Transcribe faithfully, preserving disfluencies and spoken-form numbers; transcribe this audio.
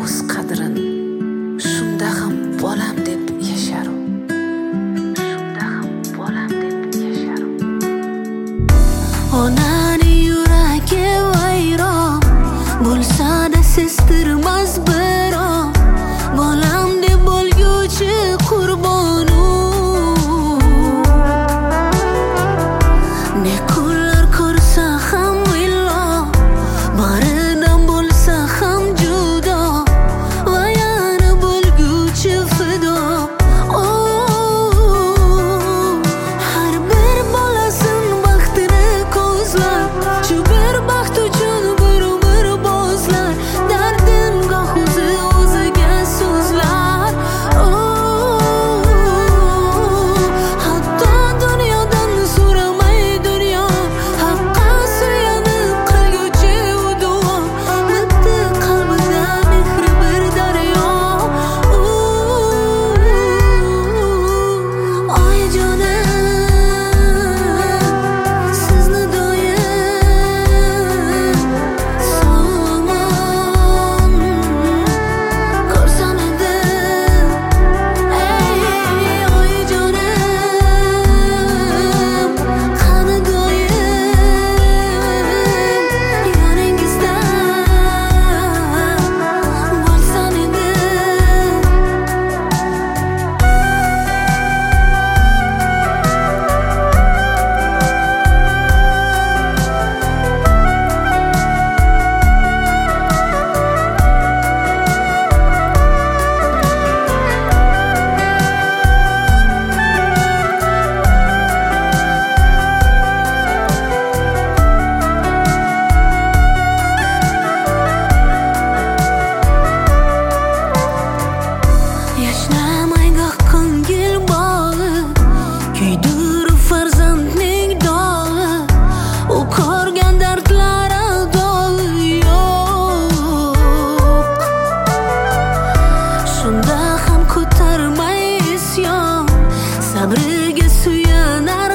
o'z qadrin shunda ham bolam deb yashar u. Shunda ham bolam deb yashar u. Onani yuragi vayron bo'lsa-da sestirmas biron, bolam deb bo'lguvchi qurbon u. Ne kunlar ko'rsa ham illo, baridan bo'lsa ham judo, va yana bo'lguvchi fido. Har bir bolasin baxtini ko'zlar, shu bir baxt uchun bir umr bozlar, dardim goh o'zi o'ziga so'zlar. Hatto dunyodan so'ramay dunyo, haqqa suyanib qilguvchi u duo, bitti qalbida mehri bir daryo. Oyijonim, sizni doim somon ko'rsam edi. Ey oyijonim, qani doim yoningizda bo'lsam edi. Yashnamay goh ko'ngil bog'i, kuydirib farzandning dog'i, u ko'rgan dardlari dog'i yo'q. Shunda ham ko'tarmay isyon, sabriga suyanar